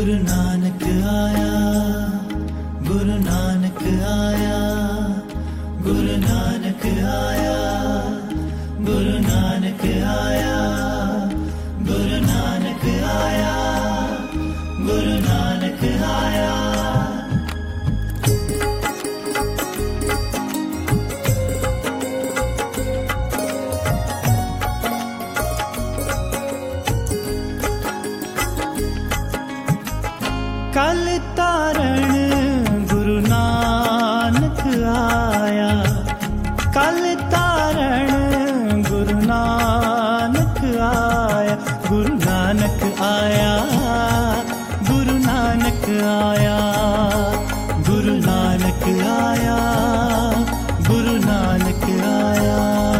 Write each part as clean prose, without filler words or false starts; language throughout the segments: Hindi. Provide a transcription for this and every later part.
गुरु नानक आया, गुरु नानक आया, गुरु नानक आया, गुरु नानक आया, गुरु नानक आया, गुरु नानक आया। कल तारण गुरु नानक आया, कल तारण गुरु नानक आया, गुरु नानक आया, गुरु नानक आया, गुरु नानक आया, गुरु नानक आया।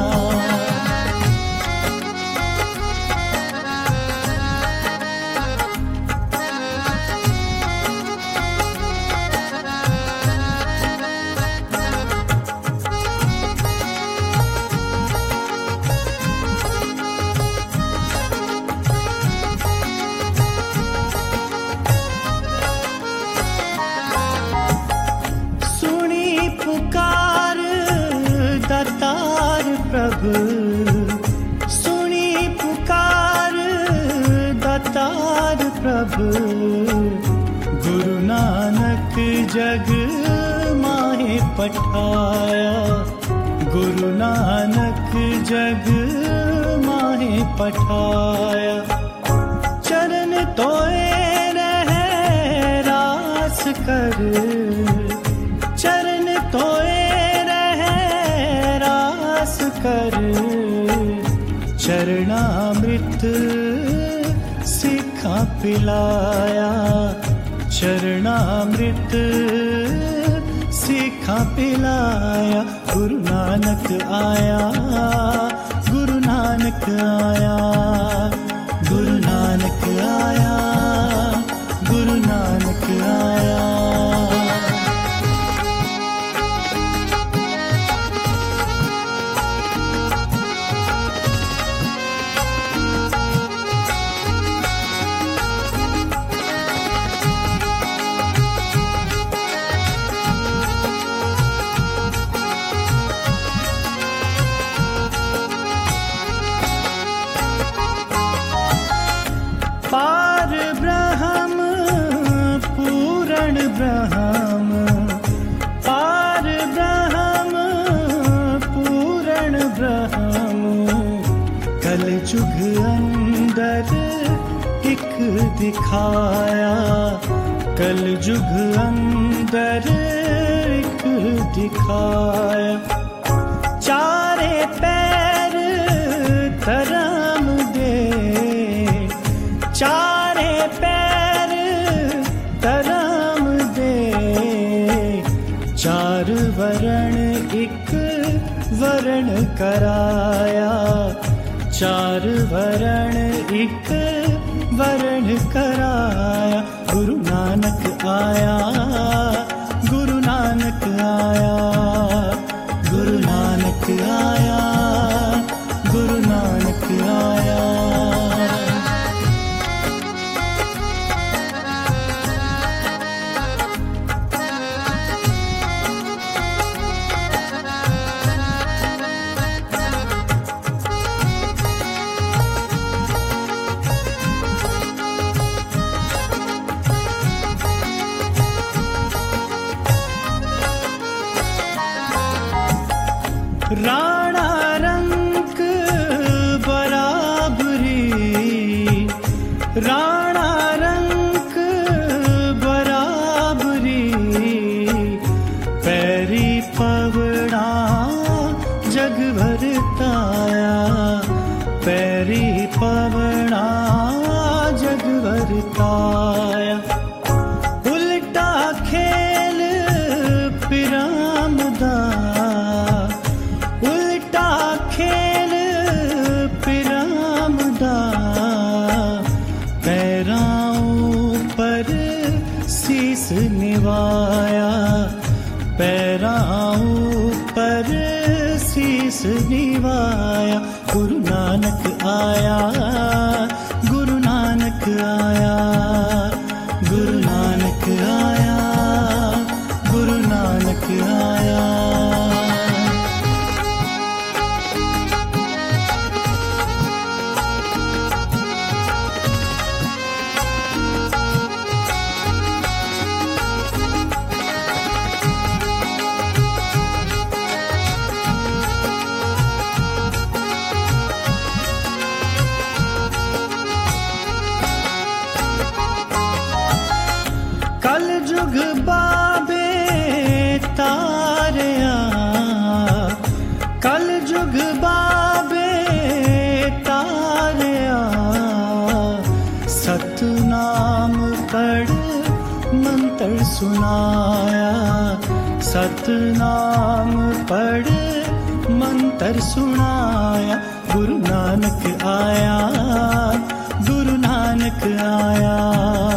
पुकार दातार प्रभु, सुनी पुकार दातार प्रभु, गुरु नानक जग माहे पठाया, गुरु नानक जग माहे पठाया। चरण तोए रहे रास कर, चरण तोए रहे रास कर, चरणामृत सिखा पिलाया, चरणामृत सिखा पिलाया। गुरु नानक आया, गुरु नानक आया, गुरु नानक आया, गुरु नानक आया। पार ब्रह्म पूर्ण ब्रह्म, पार ब्रह्म पूर्ण ब्रह्म, कल जुग अंदर एक दिखाया, कल जुग अंदर एक दिखाया। चारे पैर धर्म दे, चारे पैर धर्म दे, चार वरण एक वरण कराया, चार वरण एक वरण कराया। गुरु नानक आया, गुरु नानक आया, गुरु नानक आया, गुरु नानक आया। राणा रंक बराबरी, राणा रंक बराबरी, पैरी पवड़ा जग भरताया, पैरी पवड़ा जग भरताया। उल्टा खेल पिरामदा, उल्टा खेल पिरामदा, पैरां पर शीस निवाया, पैरां पर शीस निवाया। गुरु नानक आया, गुरु नानक आया, गुरु मंत्र सुनाया, सतनाम पढ़ मंत्र सुनाया। गुरु नानक आया, गुरु नानक आया।